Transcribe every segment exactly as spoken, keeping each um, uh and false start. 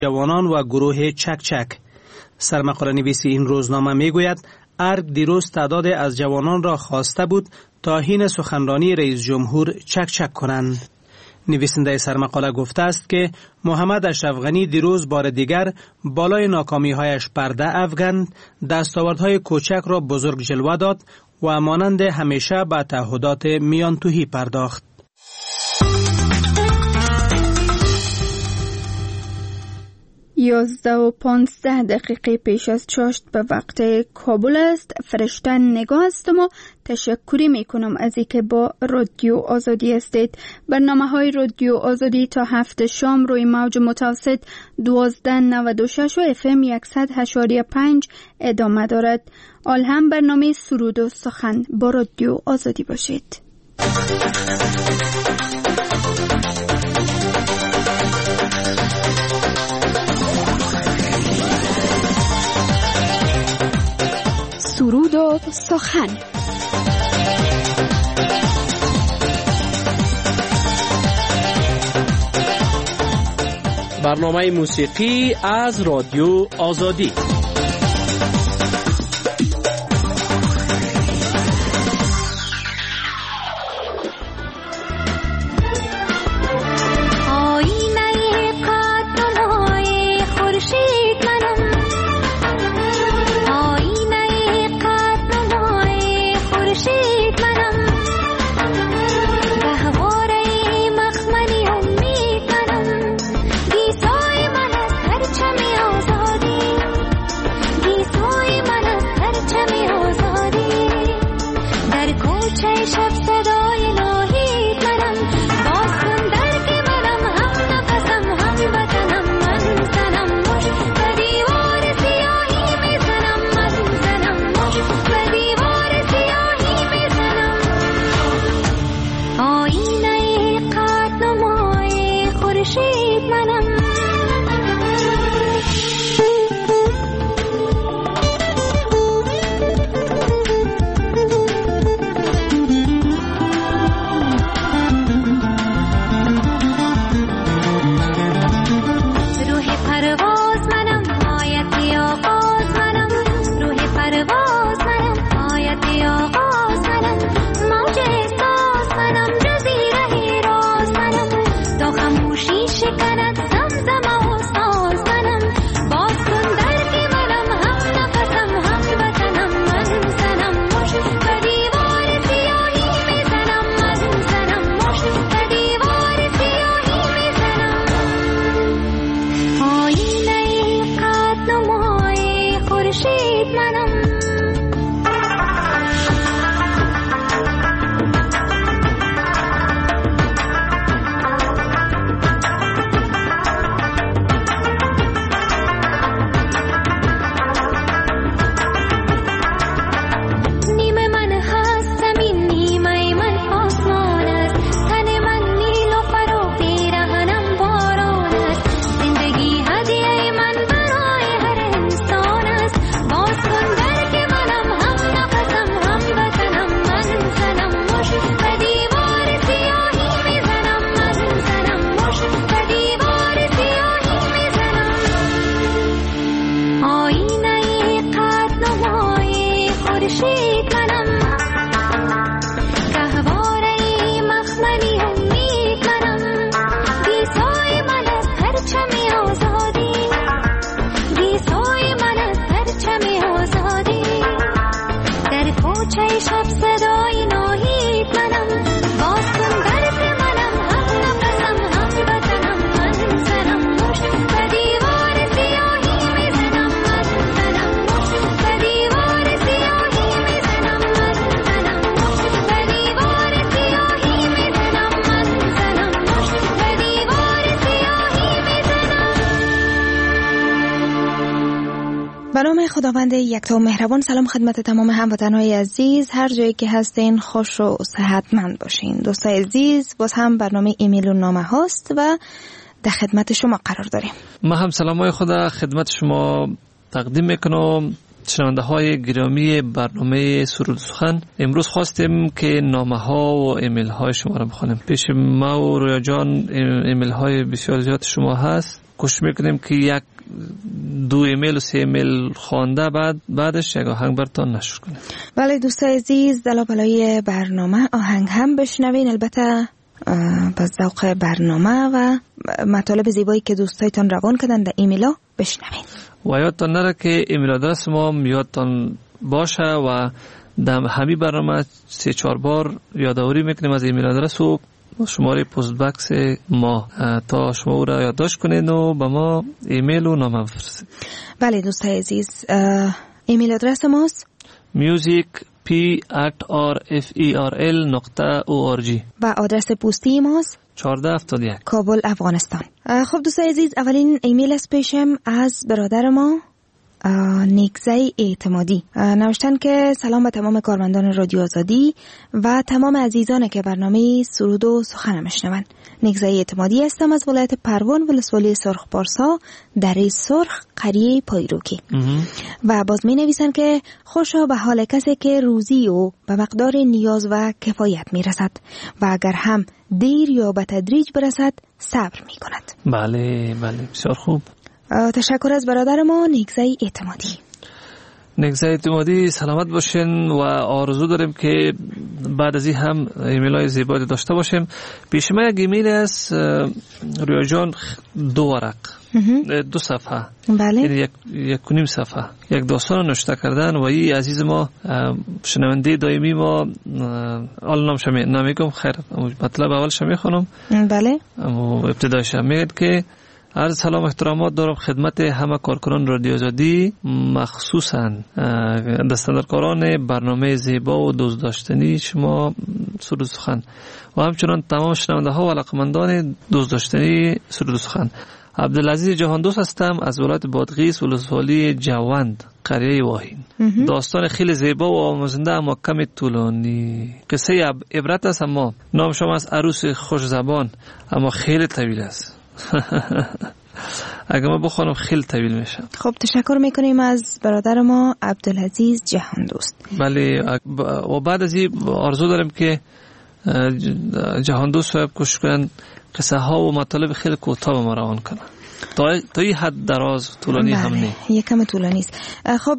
جوانان و گروه چک چک. سرمقاله نویس این روزنامه می گوید ارگ دیروز تعداد از جوانان را خواسته بود تا حین سخنرانی رئیس جمهور چک چک کنند. نویسنده سرمقاله گفته است که محمد اشرف غنی دیروز بار دیگر بالای ناکامی‌هایش پرده افکند، دستاوردهای کوچک را بزرگ جلوه داد و مانند همیشه به تعهدات میانتوهی پرداخت. یازده و پانزده دقیقه پیش از چاشت به وقت کابل است. فرشته نگاه هستم و تشکری می کنم از اینکه با رادیو آزادی هستید. برنامه های رادیو آزادی تا هفت شام روی موج متوسط دوازده نود و شش و اف ام صد و پنج ادامه دارد. آل هم برنامه سرود و سخن با رادیو آزادی باشید. سرود و سخن. برنامه موسیقی از رادیو آزادی. برنامه خداوند یکتا و مهربان. سلام خدمت تمام هموطنهای عزیز، هر جایی که هستین خوش و صحتمند باشین. دوستای عزیز، باز هم برنامه ایمیل و نامه هاست و در خدمت شما قرار داریم. ما هم سلامای خدا خدمت شما تقدیم میکنم. شنونده های گرامی برنامه سرود سخن، امروز خواستیم که نامه ها و ایمیل های شما را بخونیم. پیش ما و رویا جان ایمیل های بسیار زیاد شما هست. کوشش میکنیم که یک دو ایمیل و سه ایمیل خوانده بعد بعدش یک آهنگ براتون نشر کنیم. بله دوستای عزیز، دلا بلای برنامه آهنگ هم بشنوین، البته با ذوق برنامه و مطالب زیبایی که دوستایتان روان کردن در ایمیلا بشنوین. و یادتان نره که ایمیل آدرس ما یادتان باشه و در همین برنامه سه چهار بار یادآوری میکنیم از ایمیل آدرس و شماره پست باکس ما تا شما او را یادداشت کنید و به ما ایمیل و نامه بفرستید. بله دوستای عزیز، ایمیل آدرس ماست music p at r f e r l dot org و آدرس پستی ماست چهارده هفتاد و یک کابل افغانستان. خب دوستای عزیز، اولین ایمیل از پیشم از برادر ما نیکزای اعتمادی نوشتن که سلام به تمام کارمندان رادیو آزادی و تمام عزیزان که برنامه سرود و سخن میشنوند. نیکزای اعتمادی هستم از ولایت پروان ولسوالی سرخ پارسا دره سرخ قریه پایروکی. و باز می نویسن که خوشا به حال کسی که روزی و به مقدار نیاز و کفایت می رسد و اگر هم دیر یا به تدریج برسد صبر می کند. بله بله بسیار خوب. تشکر از برادر ما نیکزای اعتمادی. نیکزای اعتمادی سلامت باشین و آرزو داریم که بعد از این هم ایمیل های زیبایی داشته باشیم. پیش ما یک ایمیل است رویا جان، دو ورق دو صفحه، بله یک یک کنیم صفحه یک داستان نوشته کردن و این عزیز ما شنونده دائمی ما حالا نامش نمیگم، خیر مطلب اولش میخونم. بله ابتدایش میگه که عرض سلام احترامات دارم خدمت همه کارکنان رادیو آزادی، مخصوصا دستاندرکاران برنامه زیبا و دوست داشتنی شما سرود سخن و همچنان تمام شنونده ها و علاقمندان دوست داشتنی سرود سخن. عبدالعزیز جهان دوست هستم از ولایت بادغیس ولسوالی جوند قریه واهین. داستان خیلی زیبا و آموزنده اما کمی طولانی، قصه عبرت است، اما نام شما از عروس خوش زبان اما خیلی طویل است. اگه ما بخونم خیلی طویل میشه. خب تشکر میکنیم از برادر ما عبدالعزیز جهان دوست. بله و بعد از این آرزو داریم که جهان دوست باید کوشش کنن قصه ها و مطالب خیلی کوتاه به ما روان کنن تا تا این حد دراز طولانی هم نه، یکم طولانی است. خب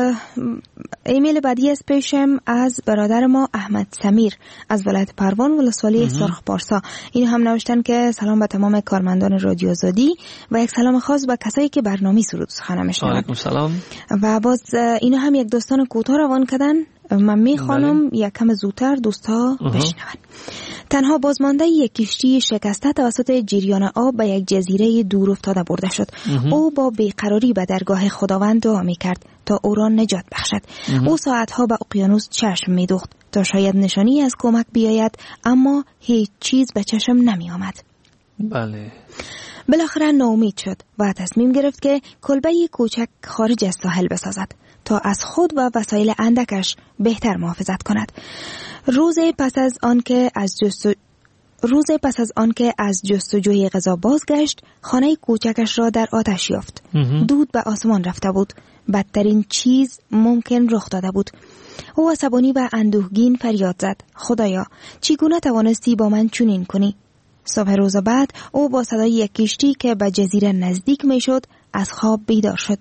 ایمیل بعدی از پیشم از برادر ما احمد سمیر از ولایت پروان ولسوالی سرخ پارسا. این هم نوشتن که سلام به تمام کارمندان رادیو آزادی و یک سلام خاص به کسایی که برنامه سرود سخن میشنوند. علیکم سلام. و باز اینا هم یک داستان کوتاه روان کردن، من میخوانم یک کم زودتر دوستا بشنون. تنها بازمانده یک کشتی شکسته توسط جریان آب به یک جزیره دور افتاده برده شد. او با بیقراری به درگاه خداوند دعا میکرد تا او را نجات بخشد. او ساعتها به اقیانوس چشم میدوخت تا شاید نشانی از کمک بیاید، اما هیچ چیز به چشم نمی آمد. بله. بالاخره ناامید شد و تصمیم گرفت که کلبه کوچک خارج از ساحل بسازد تا از خود و وسایل اندکش بهتر محافظت کند. روز پس از آن که از جستو... روز پس از آن که از جستجوی غذا بازگشت، خانه کوچکش را در آتش یافت. دود به آسمان رفته بود. بدترین چیز ممکن رخ داده بود. او عصبانی و اندوهگین فریاد زد: خدایا، چگونه توانستی با من چنین کنی؟ صبح روز بعد او با صدای یک کشتی که به جزیره نزدیک می شد از خواب بیدار شد.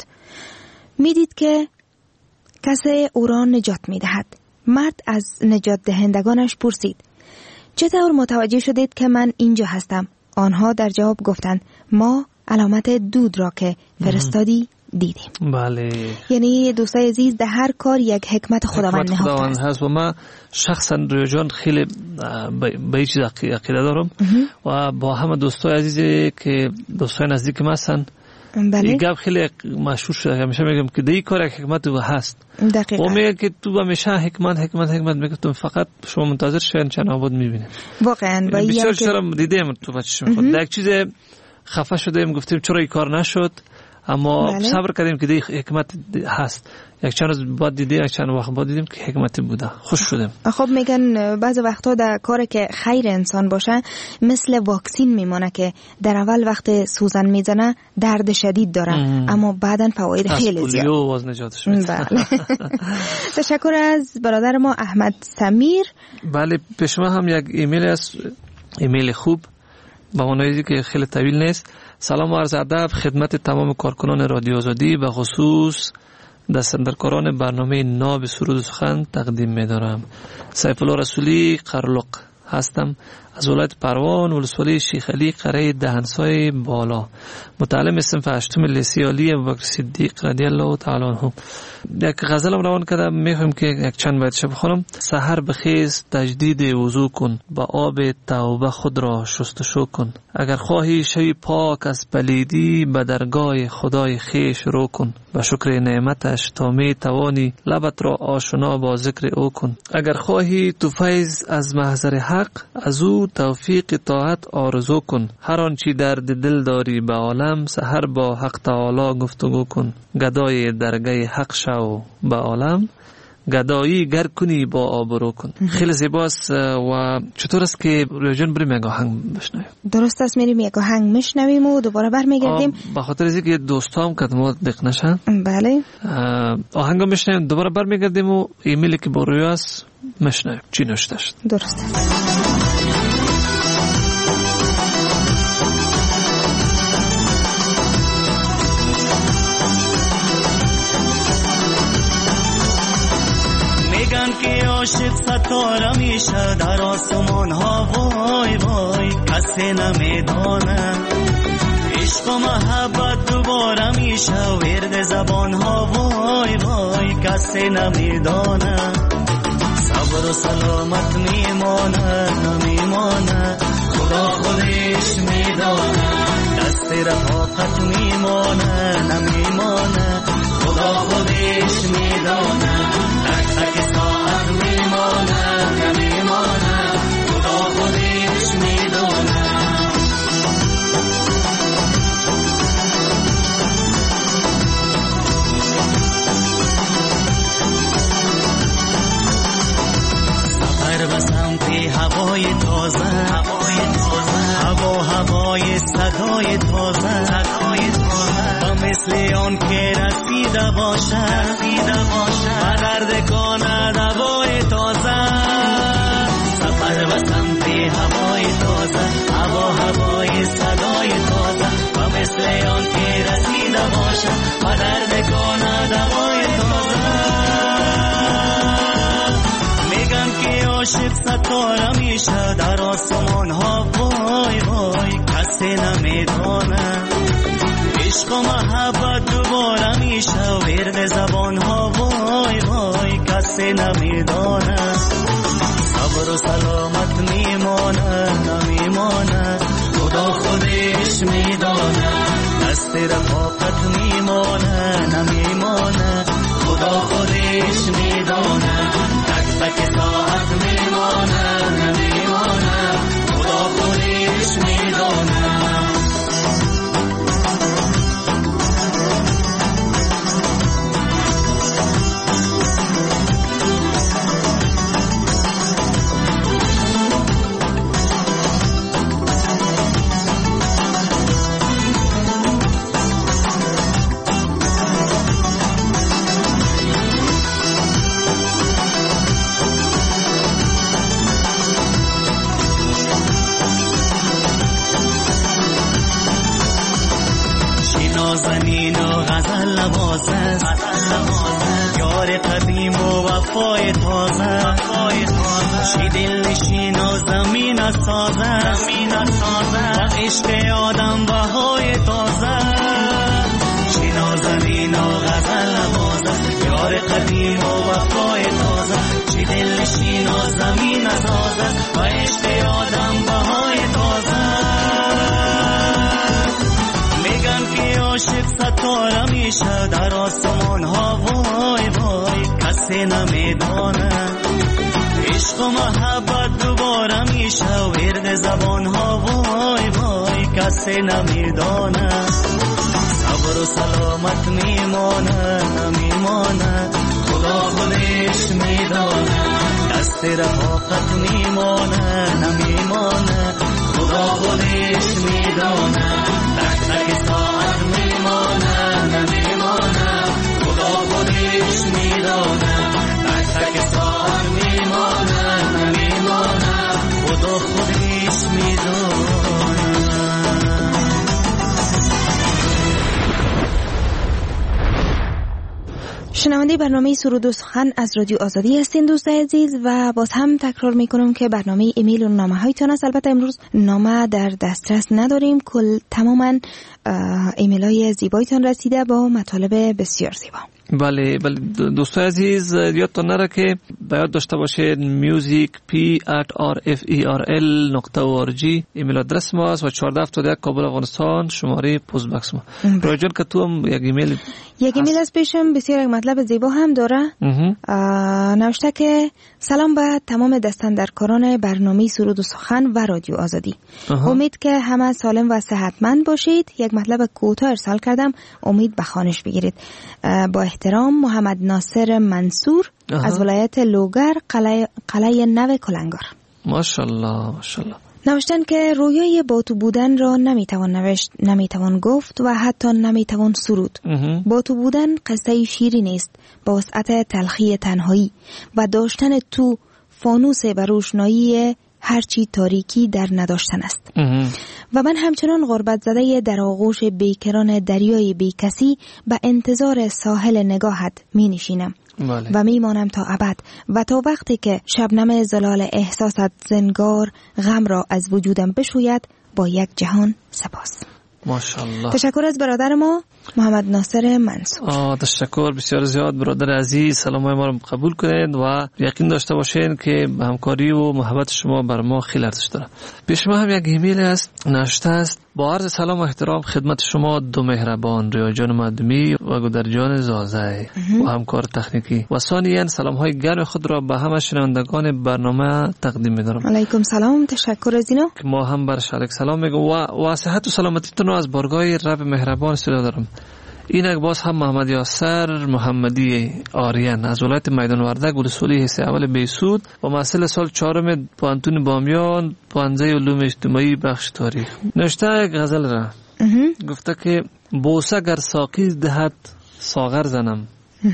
می دید که کسی او را نجات می دهد. مرد از نجات دهندگانش پرسید: چطور متوجه شدید که من اینجا هستم؟ آنها در جواب گفتند: ما علامت دود را که فرستادی دیدیم. بله. یعنی دوستای عزیز، در هر کار یک حکمت خداوند نهفته هست و ما شخصا رویا جان خیلی به این چیز عقیده دارم و با همه دوستای عزیزی که دوستای نزدیک ما هستن. بله. این گپ خیلی مشهور شده، همیشه میگم که در این کار یک حکمت هست. دقیقاً. و میگه که تو همیشه حکمت حکمت حکمت میگه، تو فقط شما منتظر شین چند آباد میبینید. واقعا با این بسیار دیدیم تو بچه میخواد یک چیز خفه شدیم گفتیم چرا این کار نشد، اما بله. صبر کردیم که دی حکمت هست. یک چند روز بعد دیدیم، یک چند وقت بعد دیدیم که حکمتی بوده، خوش شدیم. خب میگن بعض وقتا در کاری که خیر انسان باشه مثل واکسین میمونه که در اول وقت سوزن میزنه درد شدید داره ام. اما بعداً فواید خیلی زیاد. پولیو واز نجاتش میده. بله. تشکر از برادر ما احمد سمیر. بله، پیش ما هم یک ایمیل است، ایمیل خوب با معنایی که خیلی طویل نیست. سلام و عرض ادب خدمت تمام کارکنان رادیو آزادی، به خصوص دستندرکاران برنامه ناب سرود سخن تقدیم می‌دارم. سیف الله رسولی قرلق هستم از ولایت پروان، ولسوالی شیخ علی، قره دهنسای بالا. متعلم صنف هشتم لیسه عالی ابوبکر صدیق رضی الله تعالی عنه. یک غزلم روان کردم، میخوام که یک چند بیت شب بخونم. سحر بخیز تجدید وضو کن، با آب توبه خود را شستشو کن. اگر خواهی شوی پاک از پلیدی، به درگاه خدای خیش رو کن. به شکر نعمتش تا می توانی، لبت را آشنا با ذکر او کن. اگر خواهی تو فیض از محضر حق، از او توفیق طاعت آرزو کن. هر آنچه درد دل داری به عالم، سحر با حق تعالی گفتگو کن. گدای درگاه حق شو به عالم، گدایی گر کنی با آبرو کن. خیلی زیباست. و چطور است که رویجان بریم یک آهنگ بشنویم؟ درست است، میریم یک آهنگ میشنویم و دوباره برمیگردیم. به خاطر از اینکه دوستام کدمات دق نشن، بله آهنگ میشنویم، دوباره برمیگردیم و ایمیلی که با روی است میشنویم چی نوشته شد. درست است. که عاشق ستاره میشه در آسمان ها، وای وای کسی نمیدانه. عشق و محبت دوباره میشه ورد زبان ها، وای وای کسی نمیدانه. صبر و سلامت میمانه نمیمانه، خدا خودش میدانه. دست رفاقت میمانه نمیمانه، خدا خودش میدانه. تک تک ساعت میمانه نمیمانه، خدا خودش میدانه. سفر به سمت هوای تازه، هوای تازه، هوا هوای صدای تازه، صدای تازه. و مثل آن که رسیده باشه، رسیده باشه و درد کنه دوای تازه. سفر به سمت هوای تازه، هوا هوای صدای تازه. و مثل آن که رسیده باشه و درد کنه دوای تازه. میگن که عاشق ستاره میشه در آسمان ها، وای وای کسی نمیدانه. عشق و محبت دوباره میشه ورد زبان ها، وای وای کسی نمیدانه. صبر و سلامت میمانه نمیمانه، خدا خودش میدانه. دست رفاقت میمانه نمیمانه، خدا خودش میدانه. تک تک ساعت میمانه نمیمانه، خدا خودش میدانه. نازنین و غزل لباسه، یار قدیم و وفای تازه، چی دل نشین و زمین سازه، و عشق آدم بهای تازه. چی نازنین و غزل لباسه، یار قدیم و وفای تازه، چی دل نشین و زمین سازه، و عشق آدم بهای تازه. عاشق ستاره میشه در آسمان ها، وای وای کسی نمیدانه. عشق و محبت دوباره میشه ورد زبان ها، وای وای کسی نمیدانه. صبر و سلامت میمانه نمیمانه، خدا خودش میدانه. دست رفاقت میمانه نمیمانه، خدا خودش میدانه. تک تک ساعت میمانه نمیمانه، خدا خودش میدانه. تک تک ساعت میمانه نمیمانه، خدا خودش میدانه. شنونده برنامه سرود و سخن از رادیو آزادی هستین دوستای عزیز و باز هم تکرار میکنم که برنامه ایمیل و نامه هایتان است. البته امروز نامه در دسترس نداریم، کل تماما ایمیل های زیبایتان رسیده با مطالب بسیار زیبا. بله بله دوستای عزیز یادتان نره که باید داشته باشید میوزیک پی ات آر اف ای آر ال نقطه او آر جی ایمیل آدرس ما است و چهارده هفتاد و یک کابل افغانستان شماره پست باکس ما. راجون که تو هم یک ایمیل یک ایمیل از پیشم بسیار یک مطلب زیبا هم داره. نوشته که سلام به تمام دستاندرکاران برنامه سرود و سخن و رادیو آزادی. آها. امید که همه سالم و صحتمند باشید. یک مطلب کوتاه ارسال کردم، امید به خوانش بگیرید. با احترام محمد ناصر منصور آها. از ولایت لوگر قلعه قلعه نو کلنگار. ماشاءالله ماشاءالله. نوشتن که رویای با تو بودن را نمیتوان نوشت، نمیتوان گفت و حتی نمیتوان سرود. با تو بودن قصه شیرین است با وسعت تلخی تنهایی و داشتن تو فانوس بر روشنایی هرچی تاریکی در نداشتن است. و من همچنان غربت زده در آغوش بیکران دریای بیکسی به انتظار ساحل نگاهت می نشینم. بله. و میمانم تا ابد و تا وقتی که شبنم زلال احساست زنگار غم را از وجودم بشوید با یک جهان سپاس. ماشاءالله. تشکر از برادر ما محمد ناصر منصور. آه تشکر بسیار زیاد برادر عزیز، سلام ما رو قبول کنید و یقین داشته باشین که همکاری و محبت شما بر ما خیلی ارزش داره. پیش ما هم یک ایمیل است نوشته است: با عرض سلام و احترام خدمت شما دو مهربان ریا جان مدمی و گودر جان زازه و همکار تکنیکی و ثانیاً سلام های گرم خود را به همه شنوندگان برنامه تقدیم می‌دارم. علیکم سلام، تشکر از اینو. ما هم بر شما سلام میگم و و صحت و سلامتیتون از بارگاه رب مهربان استفاده دارم. اینک باز هم محمد یاسر محمدی آریان از ولایت میدان وردک ولسوالی حصه اول بیسود و محصل سال چهارم پانتون بامیان پانزه علوم اجتماعی بخش تاریخ. نوشته غزل را گفته که بوسه گر ساقی دهد ساغر زنم،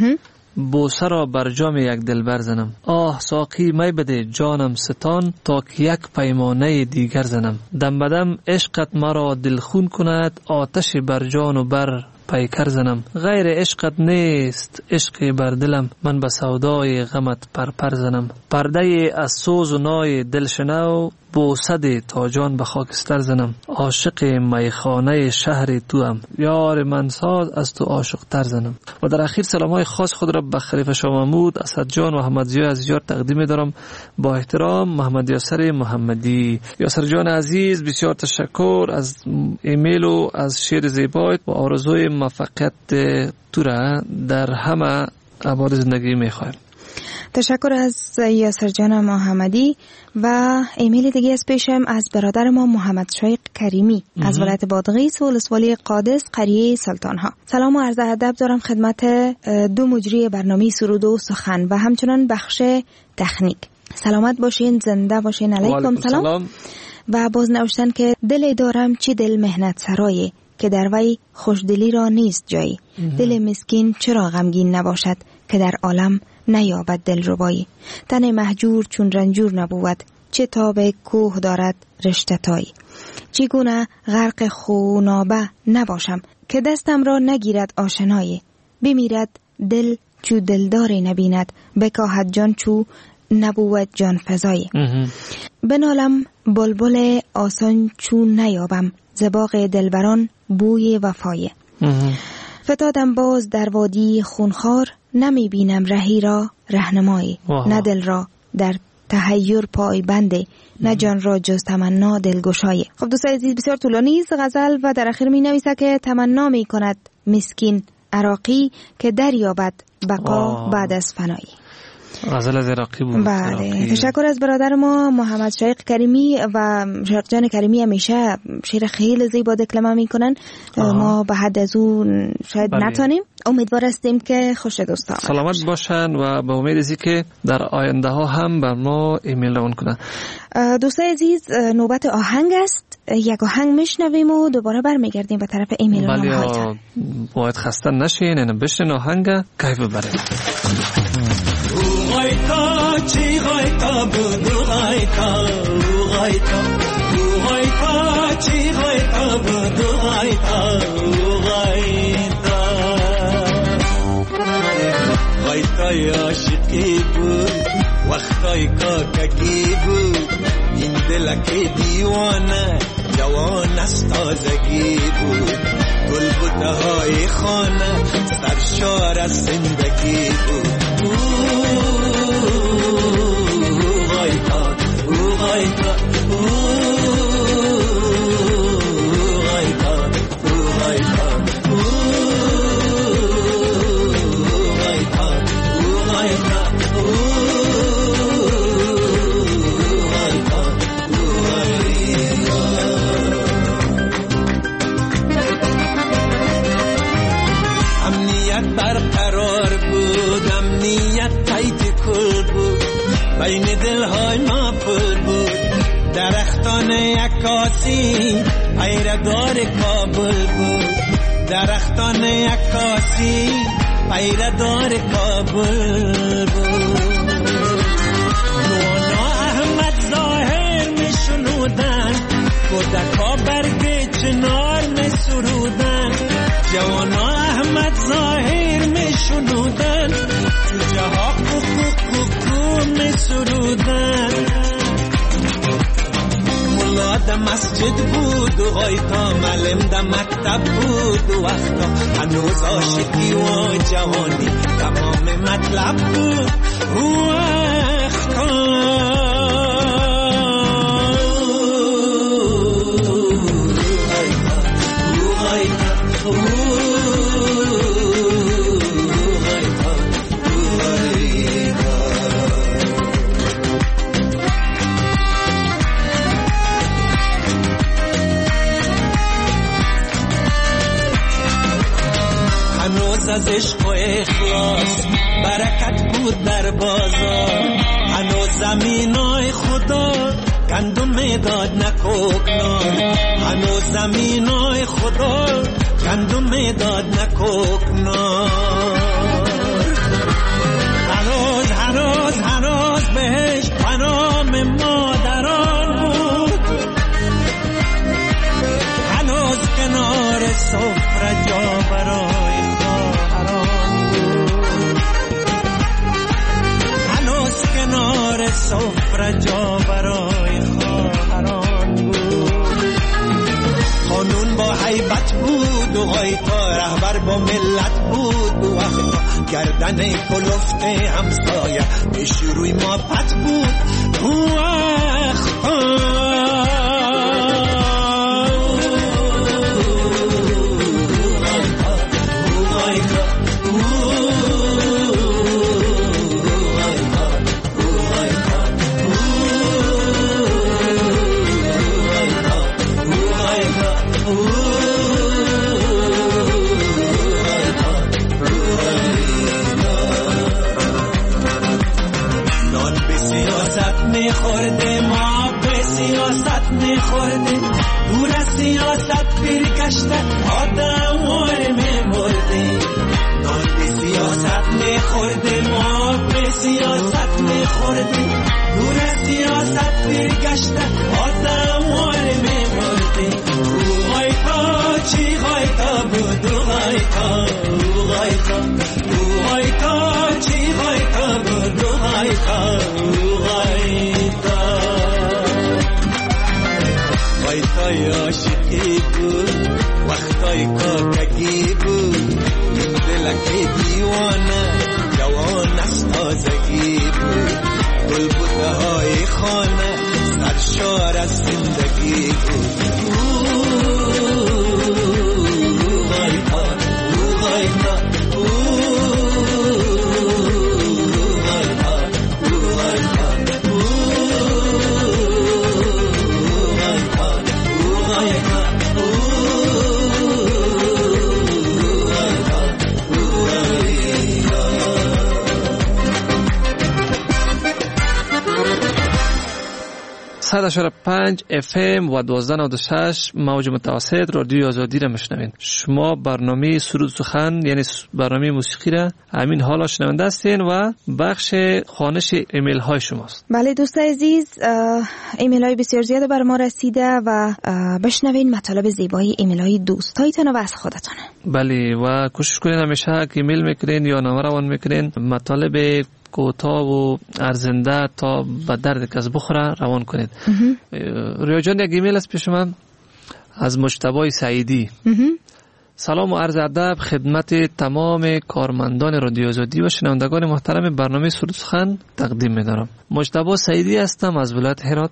بوسه را بر جام یک دلبر زنم. آه ساقی می بده جانم ستان تا که یک پیمانه دیگر زنم. دم بدم عشقت مرا دلخون کند آتش بر جان و بر پیکر زنم. غیر عشقت نیست عشق بر دلم من به سودای غمت پرپر زنم. پرده از سوز و نای دلشنو بوسد تا جان به خاکستر زنم. عاشق میخانه شهر تو هم یار من ساز از تو عاشق تر زنم. و در اخیر سلام های خاص خود را به خلیفه شاه محمود اسد جان و احمد ضیا عزیزیار تقدیم دارم. با احترام محمد یاسر محمدی. یاسر جان عزیز بسیار تشکر از ایمیل و از شعر زیبایت و آرزوی موفقیت تو را در همه ابعاد زندگی میخوایم. تشکر از یاسر جان محمدی. و ایمیل دیگه از پیشم از برادر ما محمد شایق کریمی از ولایت بادغیس و ولسوالی قادس قریه سلطان ها. سلام و عرض ادب دارم خدمت دو مجری برنامه سرود و سخن و همچنان بخش تکنیک. سلامت باشین، زنده باشین. علیکم سلام. سلام. و باز نوشتن که دل دارم چی دل مهنت سرایه که در وی خوشدلی را نیست جایی. دل مسکین چرا غمگین نباشد که در عالم نیابد دل ربایی. تن مهجور چون رنجور نبود چه تاب کوه دارد رشته تایی. چگونه غرق خونابه نباشم که دستم را نگیرد آشنایی. بمیرد دل چو دلداری نبیند بکاهد جان چو نبود جان فزایی. بنالم بلبل آسان چون نیابم زباغ دلبران بوی وفای. فتادم باز در وادی خونخوار نمی بینم رهی را رهنمایی. نه دل را در تحیر پای بنده نه جان را جز تمنا دلگشایی. خب دوستان عزیز بسیار طولانی است غزل و در آخر می نویسه که تمنا می کند مسکین عراقی که دریابد بقا بعد از فنایی. غزل از عراقی بود. بله تشکر از برادر ما محمد شایق کریمی و شایق جان کریمی همیشه شعر خیلی زیبا دکلمه میکنن. ما به حد از اون شاید بله. نتونیم. امیدوار هستیم که خوش دوستان سلامت باشن و به امید ازی که در آینده ها هم بر ما ایمیل روان کنن. دوستان عزیز نوبت آهنگ است. یک آهنگ میشنویم و دوباره برمیگردیم به طرف ایمیل ها. بله باید خسته نشین اینو بشنن آهنگ کیف ببرید. غایتا چی غایتا بدو غایتا غایتا غایتا چی غایتا بدو غایتا غایتا عاشقی بود وقتای کاکگی بود این دلک دیوانه جوان از تازگی بود گلبوته های خانه سرشار از زندگی بود غایتا او غایتا برقرار بود امنیت تایت کل بود بین دلهای ما پر بود درختان عکاسی پیردار کابل بود درختان عکاسی پیردار کابل بود نونا احمد ظاهر می شنودن کودکا برگ چنار می سرودن جوانا احمد ظاهر می شنودن جوجه ها کوکو کوکو می سرودن ملا ده مسجد بود و غایتا معلم ده مکتب بود و وقتا هنوز عاشقی و جوانی تمام مطلب بود و وقتا از عشق و اخلاص برکت بود در بازار هنوز زمینای خدا گندم میداد نکوکنار هنوز زمینای خدا گندم میداد نکوکنار هنوز هنوز هنوز بهش پنام مادران بود هنوز کنار سفره جا برای کنار سفره جا برای خواهران بود قانون با حیبت بود و غایتا رهبر با ملت بود و وقتا گردن کلفت همسایه پیش روی ما پت بود و وقتا میخورده ما به سیاست میخورده دور از سیاست برگشته آدم وار میمرده نان به سیاست میخورده ما به سیاست میخورده دور از سیاست برگشته آدم وار میمرده او غایتا چی غایتا بود او غایتا او غایتا او غایتا چی غایتا بود او غایتا او غایتا غایتای عاشقی بود وقتای کاکگی بود این دلک دیوانه جوان از تازگی بود گلبوته های خانه سرشار از زندگی بود غایتا او غایتا صد و اشاره پنج اف ام و دوازده نود و شش موج متوسط رادیو آزادی را میشنوین. شما برنامه سرود سخن یعنی برنامه موسیقی را همین حالا شنونده هستین و بخش خوانش ایمیل های شماست. بله دوست عزیز، ایمیل های بسیار زیاده بر ما رسیده و بشنوین مطالب زیبایی ایمیل های دوستایتان و از خودتان. بله و کوشش کنین همیشه که ایمیل میکنین یا نامه روان میکنین مطالب کوتاه و ارزنده تا به درد کس بخوره روان کنید. رویا جان یک ایمیل است پیش من از مجتبی سعیدی. سلام و عرض ادب خدمت تمام کارمندان رادیو آزادی و شنوندگان محترم برنامه سرود سخن تقدیم می‌دارم. مجتبی سعیدی هستم از ولایت هرات.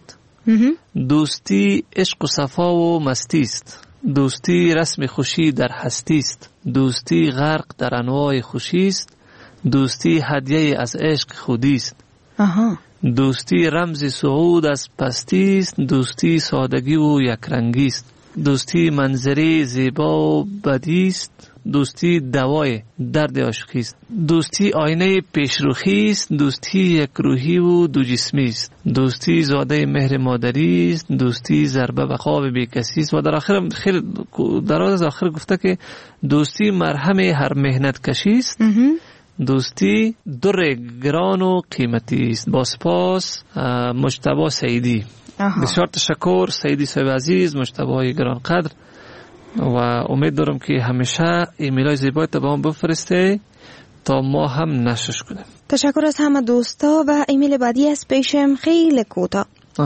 دوستی عشق و صفا و مستی است. دوستی رسم خوشی در هستی است. دوستی غرق در انواع خوشی است. دوستی هدیه از عشق خودی است. آها. دوستی رمز صعود از پستی است. دوستی سادگی و یک رنگی است. دوستی منظری زیبا و بدی است. دوستی دوای درد عاشقی است. دوستی آینه پیشروخی است. دوستی یک روحی و دو جسمی است. دوستی زاده مهر مادری است. دوستی ضربه به خواب بیکسی است. و در آخر خیلی دراز از آخر گفته که دوستی مرهم هر مهنت کشی است. دوستی در گران و قیمتی است. با سپاس مجتبی سعیدی. بسیار تشکر سعیدی صاحب عزیز، مجتبی گران قدر، و امید دارم که همیشه ایمیلای زیبایی تا به ما بفرسته تا ما هم نشش کنیم. تشکر از همه دوستا. و ایمیل بعدی از پیشم خیلی کوتاه.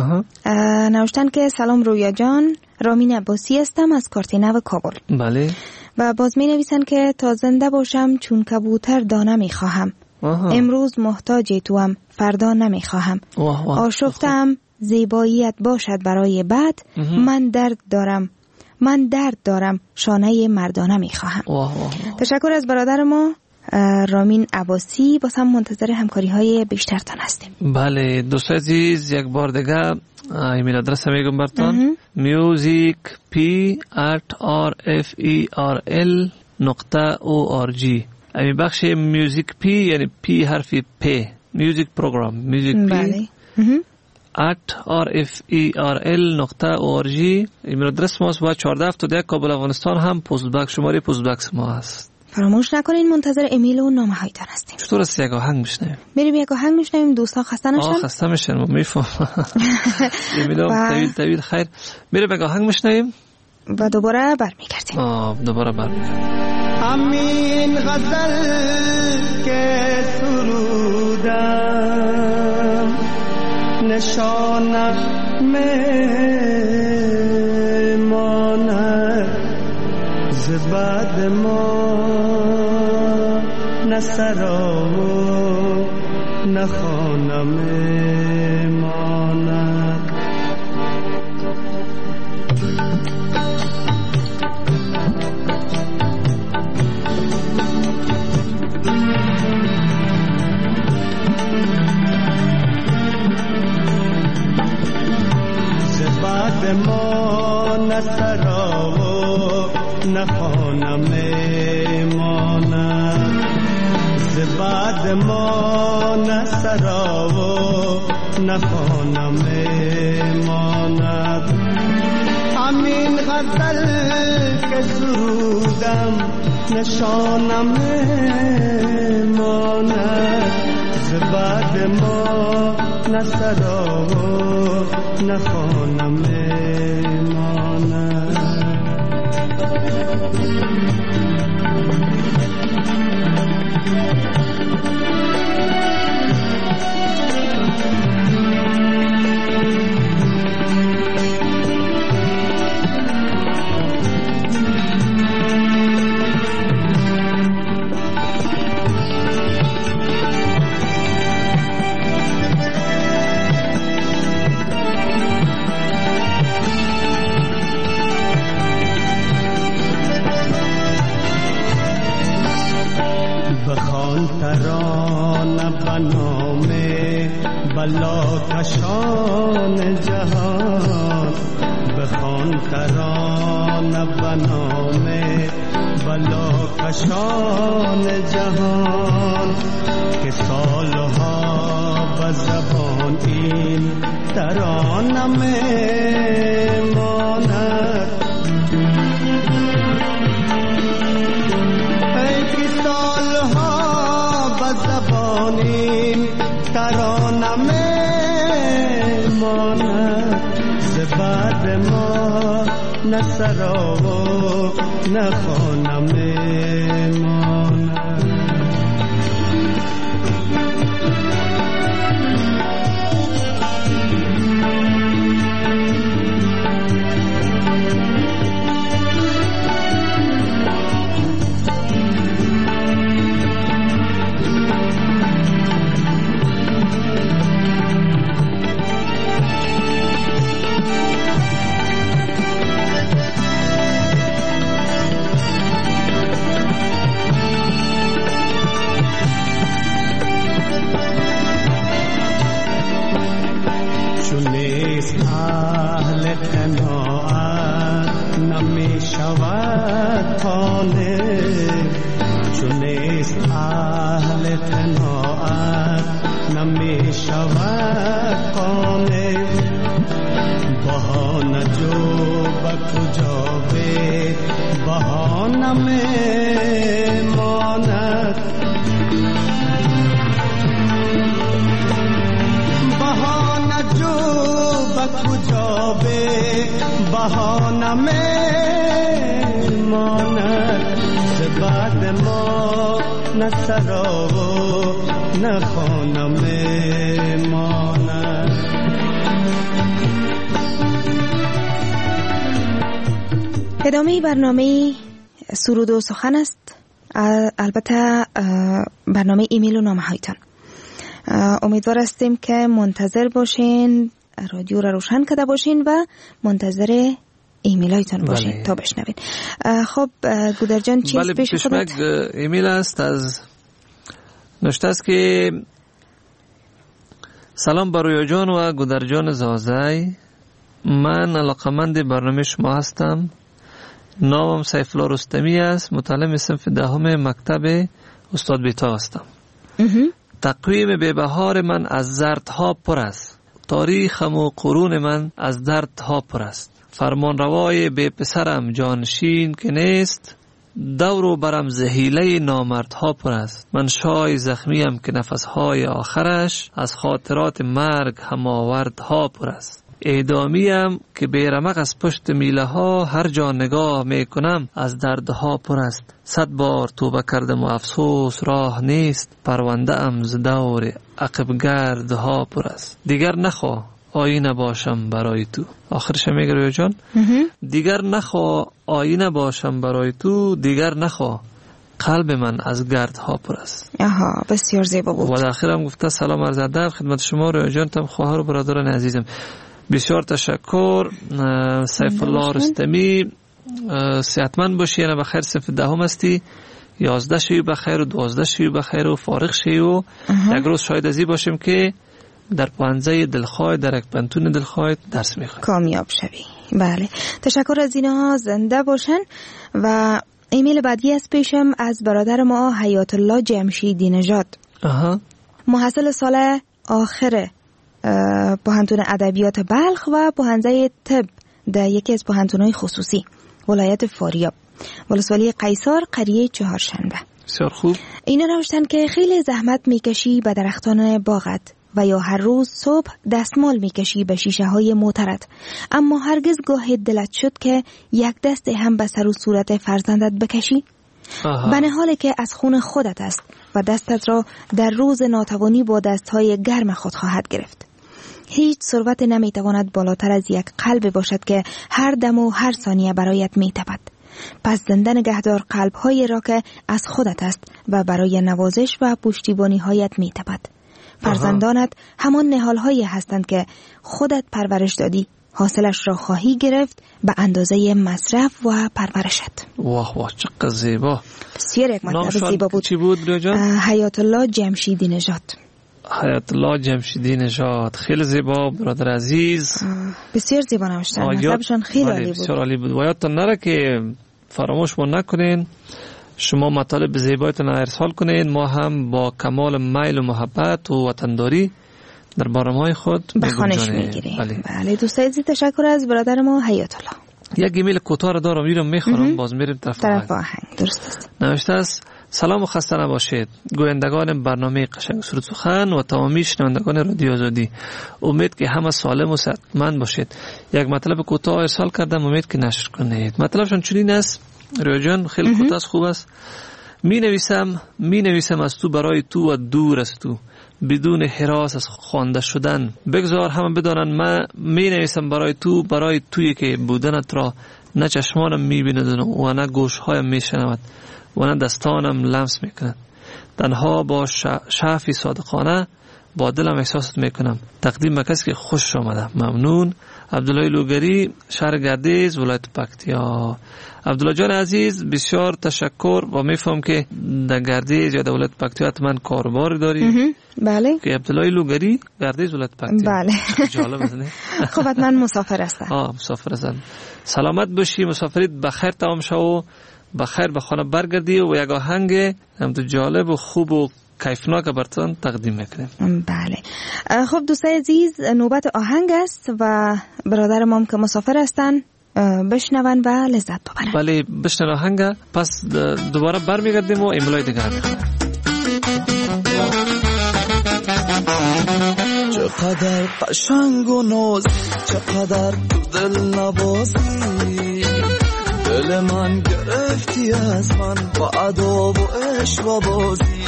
نوشتن که سلام رویا جان، رامین عباسی هستم از کارتینو کابل. بله. و باز می نویسن که تا زنده باشم چون کبوتر دانه می خواهم. امروز محتاج توام، فردا نمی خواهم. آشفتم زیباییت باشد برای بعد. من درد دارم من درد دارم شانه مردانه می خواهم. تشکر از برادر ما رامین عباسی. باز هم منتظر همکاری های بیشتر تان هستیم. بله دوست عزیز، یک بار دیگه ایمیل آدرس میگم براتون میوزیک پی ات آر اف ای آر ال نقطه او آر جی. امی بخش میوزیک پی یعنی پی حرفی پی، میوزیک پروگرام، میوزیک پی ات آر اف ای آر ال نقطه او آر جی ایمیل آدرس ماست. و چهارده هفتاد و یک کابل افغانستان هم پست بکس شماره پست بکس ما هست. فراموش نکنین منتظر ایمیل و نامه هایتان هستیم. چطور است یک آهنگ میشنویم؟ بریم یک آهنگ میشنویم. دوستان خسته نشن؟ آه خسته میشن، ما میفهم. ایمیلام طویل طویل خیر. بریم یک آهنگ میشنویم و دوباره برمیگردیم. آه دوباره برمیگردیم. همین غزل که سرودم نشانم میماند زباد ما، نه سرا و نه خانه میماند. زباد ما نه سرا و نه خانه میماند. زباد ما نه سرا و نه خانه میماند. همین غزل که سرودم نشانم میماند. زباد ما نه سرا و نه خانه میماند. بلا کشان جهان بخوان ترانه بنام بلا کشان جهان که سالها به زبان این ترانه میماند. ای که سالها به زبان این ترانه میماند. زباد ما نه سرا و نه خانه میماند. بهانه میماند ز بعد ما نه سرا و نه خانه میماند. ادامه برنامه سرود و سخن است، البته برنامه ایمیل و نامه هایتان. امیدوار هستیم که منتظر باشین، رادیو را روشن کرده باشین و منتظر ایمیل هایتان باشین. بله. تا بشنوین. خب گودر جان چیز بله پیش خودت؟ ایمیل است از نوشته است که سلام بر رویا جان و گودر جان زازای، من علاقمند برنامه شما هستم. نامم سیف الله رستمی است، متعلم صنف دهم مکتب استاد بیتا هستم. تقویم بهبهار من از زردها پر است، تاریخم و قرون من از دردها پر است. فرمان روای بی پسرم جانشین که نیست، دور و برم زهیله نامردها پر است. من شای زخمیم که نفسهای آخرش از خاطرات مرگ هماوردها پر است. اعدامیم که بیرمق از پشت میله ها هر جا نگاه میکنم از دردها پر است. صد بار توبه کردم و افسوس راه نیست، پرونده ام ز دور عقب گردها پر است. دیگر نخوا آینه باشم برای تو. آخرش میگه رویا جان دیگر نخوا آینه باشم برای تو، دیگر نخوا قلب من از گردها پر است. آها بسیار زیبا بود. و در آخر هم گفته سلام عرض ادب خدمت شما رویا جان، تم خواهر و برادران عزیزم. بسیار تشکر. سیف الله رستمی، صحتمند باشی، یعنی بخیر. صف دهم هستی، یازده شوی بخیر و دوازده شوی بخیر و فارغ شوی و یک روز شاید ازی باشیم که در پانزه دلخواه در یک پنتون دلخواه درس میخوای کامیاب شوی. بله تشکر از اینها، زنده باشن. و ایمیل بعدی از پیشم از برادر ما حیات الله جمشیدی نژاد، محصل سال آخر پوهنتون ادبیات بلخ و پوهنده طب در یکی از پوهنتون‌های خصوصی ولایت فاریاب، ولسوالی قیصر، قریه چهارشنبه. بسیار خوب. اینا نوشتن که خیلی زحمت میکشی به درختان باغت و یا هر روز صبح دستمال میکشی به شیشه های معترض، اما هرگز گاه دلت شد که یک دست هم به سر و صورت فرزندت بکشی؟ به نحالی که از خون خودت است و دستت را در روز ناتوانی با دستهای گرم خود خواهد گرفت. هیچ ثروت نمیتواند بالاتر از یک قلب باشد که هر دم و هر ثانیه برایت میتپد. پس زنده نگهدار قلب‌های را که از خودت است و برای نوازش و پشتیبانی هایت میتپد. فرزندانت همان نهال‌هایی هستند که خودت پرورش دادی، حاصلش را خواهی گرفت به اندازه مصرف و پرورشت. واه واه چقدر زیبا. بسیار یک مطلب زیبا بود. چی بود رویا جان؟ حیات الله جمشیدی نژاد. حیات الله جمشیدی نژاد، خیلی زیبا برادر عزیز. بسیار زیبا نوشتن، مطلبشان خیلی عالی بود. بسیار عالی بود. و یادتان نره که فراموش ما نکنین، شما مطالب زیبایتون ارسال کنین، ما هم با کمال میل و محبت و وطنداری در برنامه‌های خود به خوانش میگیریم. بله. بله دوستان عزیز، تشکر از برادر ما حیات الله. یک ایمیل کوتاه دارم میرم میخورم باز میریم طرف آهنگ. درست است. نوشته است سلام و خسته نباشید گویندگان برنامه قشنگ سرود سخن و تمامی شنوندگان رادیو آزادی، امید که همه سالم و صحتمند باشید. یک مطلب کوتاه ارسال کردم، امید که نشر کنید. مطلبشون چنین است رویا جان، خیلی کوتاه خوب است. می نویسم می نویسم از تو برای تو و دور از تو، بدون حراس از خوانده شدن. بگذار همه بدانن من می نویسم برای تو، برای تویی که بودنت را نه چشمانم می بیند و نه گوشهایم می شنود و نه دستانم لمس می کند. تنها با شعفی صادقانه با دلم احساست می کنم. تقدیم به کسی که خوش آمده. ممنون. عبدالله لوگری، شهر گردیز، ولایت پکتیا. عبدالله جان عزیز بسیار تشکر و میفهم که در گردیز یا در ولایت پکتیا حتما کاربار داری. بله. که عبدالله لوگری، گردیز، ولایت پکتیا. بله. جالب است نه؟ خب حتما مسافر هستم. آه مسافر هستم. سلامت باشی، مسافریت بخیر تمام شو و بخیر به خانه برگردی و یک آهنگ هم تو جالب و خوب و کیفناک براتون تقدیم میکنیم. بله. خب دوستای عزیز، نوبت آهنگ است و برادر ما که مسافر هستن بشنون و لذت ببرن. بله بشنون آهنگ، پس دوباره برمیگردیم و ایمیلای دیگر میخونیم. چه چقدر قشنگ و ناز، چقدر تو دل نوازی، دل من گرفتی از من با ادا و عشق و بازی،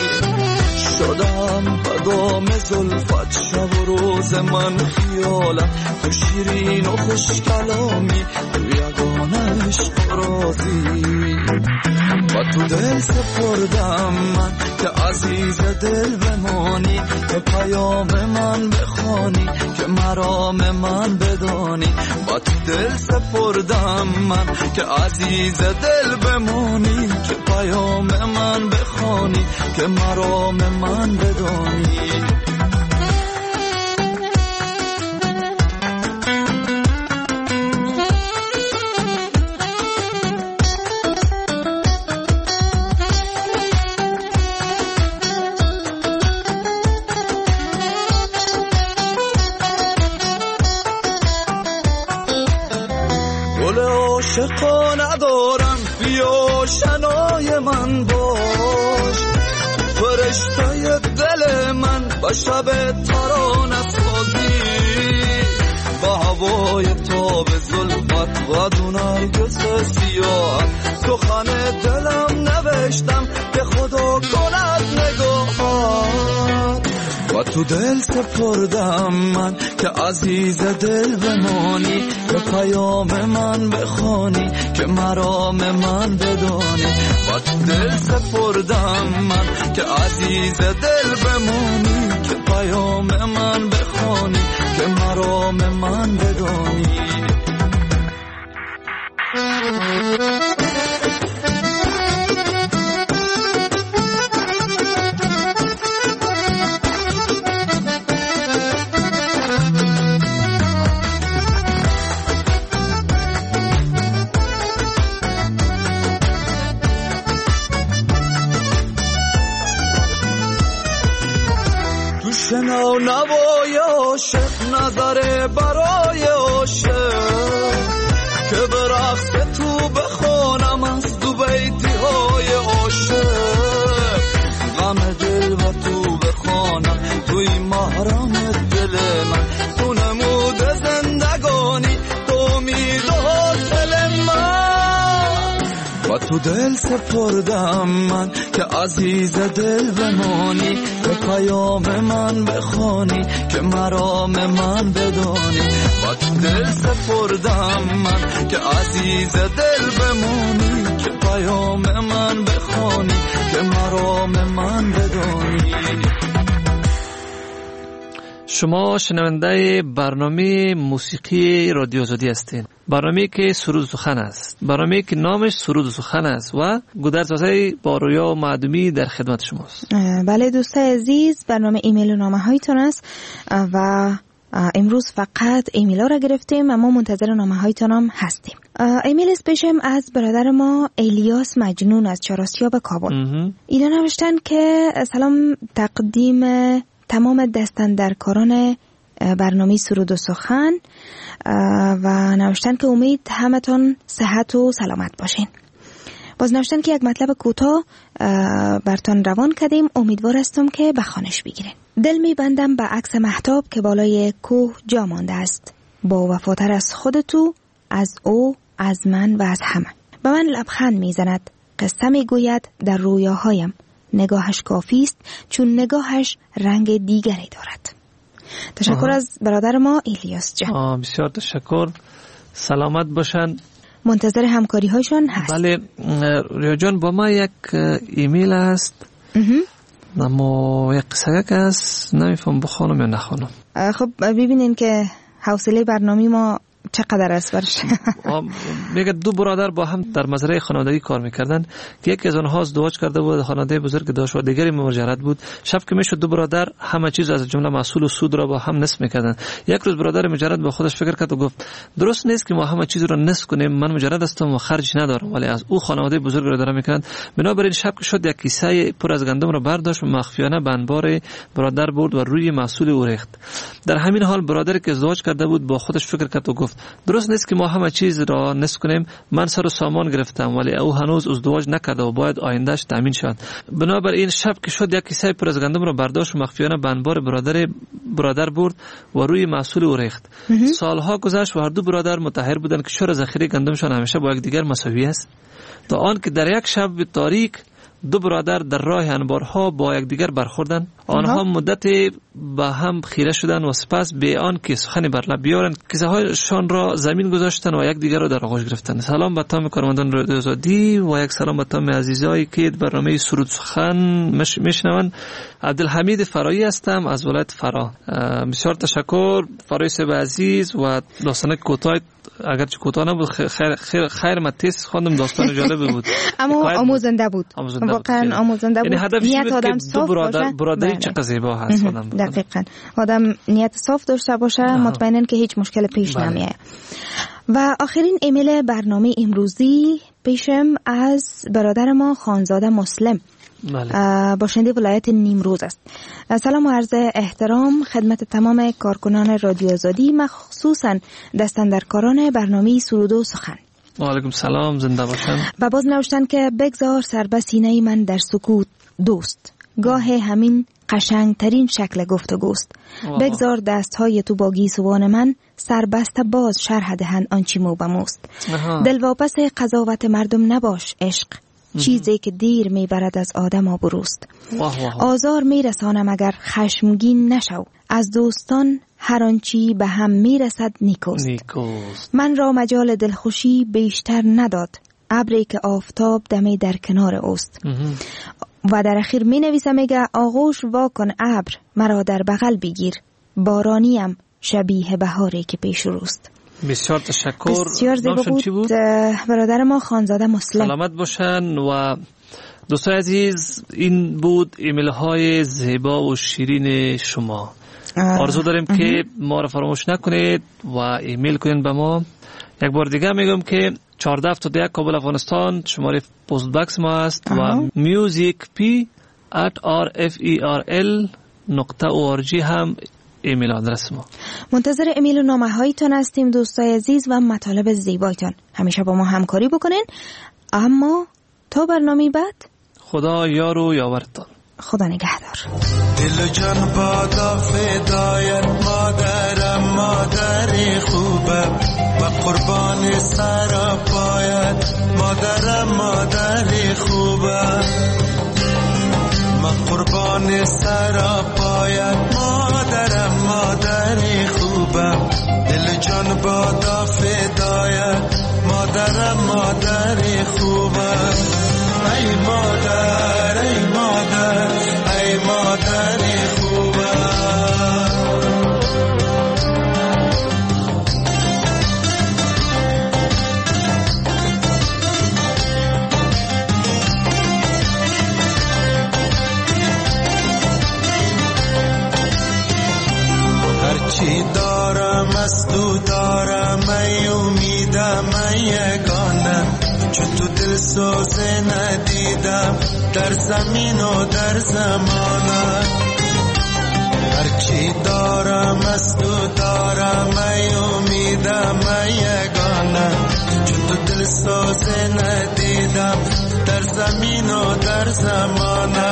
شدم بدام زلفت شب و روز من خیالم، تو شیرین و خوش کلامی، تو یگانه عشق رازی، و تو دل سپردم من که عزیز دل بمانی، که پیام من بخوانی، که مرام من بدانی، و تو دل سپردم من که عزیز دل بمانی، که پیام من بخوانی، که مرام من بدانی. گل عاشقا ندارم، بیا شنای من باش، فرشته دل من با شب ترانه سازی، با هوای تاب زلفت و دو نرگس سیاه، سخن دلم نوشتم که خدا کند نگاهت، و تو دل سپردم من که عزیز دل بمانی، که پیام من بخوانی، که مرام من بدانی، و تو دل سپردم من که عزیز دل بمانی، که پیام من بخوانی، که مرام من بدانی. شنو نوای عاشق، نظر برای عاشق، که به رقص تو بخونم از دو بیتی های عاشق، غم دل و تو بخونم توی محرم دل من، تو نمود زندگانی، تو امید و حاصل من، و تو دل سپردم من که عزیز دل بمانی، که پیام من بخوانی، که مرام من بدانی، و تو دل سپردم من که عزیز دل بمانی، که پیام من بخوانی، که مرام من بدانی. شما شنونده برنامه موسیقی رادیو آزادی هستید، برنامه که سرود سخن است، برنامه که نامش سرود سخن است و گودرزای با رویا و معدومی در خدمت شماست. بله دوستای عزیز، برنامه ایمیل و نامه هایتون است و امروز فقط ایمیل ها را گرفتیم، اما منتظر نامه هایتون هم هستیم. ایمیل اسپیشم از برادر ما الیاس مجنون از چهارآسیاب کابل. اینا نوشتن که سلام، تقدیم تمام دستاندرکاران برنامه سرود و سخن، و نوشتن که امید همتون صحت و سلامت باشین. باز نوشتن که یک مطلب کوتاه برتان روان کردیم، امیدوار هستم که بخوانش بگیرین. دل میبندم به عکس مهتاب که بالای کوه جا مانده است، با وفاتر از خودتو، از او، از من و از همه. به من لبخند میزند، قصه میگوید در رویاهایم، نگاهش کافی است چون نگاهش رنگ دیگری دارد. تشکر آه. از برادر ما الیاس جان. آه بسیار تشکر، سلامت باشن، منتظر همکاری هاشون هست. بله ریا جان، با ما یک ایمیل هست اما یک قصه که هست، نمیفهم بخونم یا نخونم. خب ببینین که حوصله برنامه ما چقدر است برش. میگه دو برادر با هم در مزرعه خانوادگی کار میکردن که یکی از آنها ازدواج کرده بود، خانواده بزرگ داشت و دیگری مهاجرت بود. شب که میشد دو برادر همه چیز از جمله محصول و سود را با هم نصف میکردن. یک روز برادر مجرد با خودش فکر کرد و گفت درست نیست که ما همه چیز را نصف کنیم، من مجرد هستم و خرج ندارم ولی از او خانواده بزرگ را دارم میکنند. بنابراین شب که شد یک کیسه پر از گندم را برداشت و مخفیانه به انبار برادر برد و روی محصول او ریخت. در همین حال برادر که ازدواج کرده بود با خودش فکر کرد و گفت درست نیست که ما همه چیز را نصف کنیم، من سر و سامان گرفتم ولی او هنوز ازدواج نکرده و باید آیندهش تامین شود. بنابراین شب که شد یک کیسه پر از گندم را برداشت و مخفیانه به انبار برادر برادر برد و روی محصول او ریخت. سالها گذشت و هر دو برادر متحیر بودند که چرا ذخیره گندمشان همیشه با یکدیگر مساوی است، تا آن که در یک شب تاریک دو برادر در راه انبارها با یکدیگر برخوردند. آنها مدت به هم خیره شدند و سپس به آن که سخنی بر لب بیارند کیسه هایشان را زمین گذاشتند و یکدیگر را در آغوش گرفتند. سلام به تمام کارمندان رادیو آزادی و یک سلام به تمام عزیزایی که برنامه سرود سخن مش... میشنوند. عبدالحمید فرایی هستم از ولایت فرا. بسیار تشکر فرایی صاحب عزیز و داستان کوتاه، اگرچه کوتاه نبود، خیر خیر خیر من تیز خواندم، داستان جالب بود اما آموزنده بود، واقعا آموزنده بود. نیت آدم صاف باشه، برادری چقدر زیبا هست آدم. دقیقاً آدم نیت صاف داشته باشه مطمئناً که هیچ مشکل پیش نمیاد. و آخرین ایمیل برنامه امروزی پیشم از برادر ما خانزاده مسلم، بله. باشنده ولایت نیمروز است. سلام و عرض احترام خدمت تمام کارکنان رادیو آزادی، مخصوصاً دستاندرکاران برنامه سرود و سخن. و علیکم سلام، زنده باشن. و باز نوشتن که بگذار سر به سینه من در سکوت دوست، گاه همین قشنگترین شکل گفتگوست. بگذار دستهای تو با گیسوان من سربسته باز شرح دهن آنچی مو بموست. دل واپس قضاوت مردم نباش عشق، چیزی که دیر میبرد از آدم آبروست. آزار میرسانم اگر خشمگین نشو، از دوستان هر آنچی به هم میرسد نیکوست. نیکوست. من را مجال دلخوشی بیشتر نداد ابری که آفتاب دمی در کنار اوست. و در اخیر می نویسم میگه آغوش واکن ابر مرا در بغل بگیر، بارانیم شبیه بهاری که پیش روست. بسیار تشکر. بسیار زیبا بود. بود برادر ما خانزاده مسلم، سلامت باشن. و دوستان عزیز این بود ایمیل های زیبا و شیرین شما. آرزو داریم اه. که ما را فراموش نکنید و ایمیل کنید به ما. یک بار دیگه میگم که چهارده هفتاد و یک کابل افغانستان شماره پست باکس ما است و میوزیک پی ات آر اف ای آر ال نقطه او آر جی هم ایمیل آدرس ما. منتظر ایمیل و نامه هایتان هستیم دوستای عزیز و مطالب زیبایتان. همیشه با ما همکاری بکنین. اما تا برنامه بعد خدا یار و یاورتان. خدا نگهدار. دل جان بادا فدایت مادرم، مادر خوبم و قربان سر پایت مادرم، مادر خوبم من قربان سر پایت مادرم، مادر خوبم. دل جان بادا فدایت مادرم، مادر خوبم. ای مادر ای مادر ای مادر خوبم. هرچی دارم از تو دارم، ای امیدم ای یگانه، چون تو دل سوزه ندیدم در زمین و در زمانه. هرچی دارم از تو دارم، ای امیدم ای یگانه، چون تو دل سوزه ندیدم در زمین و در زمانه.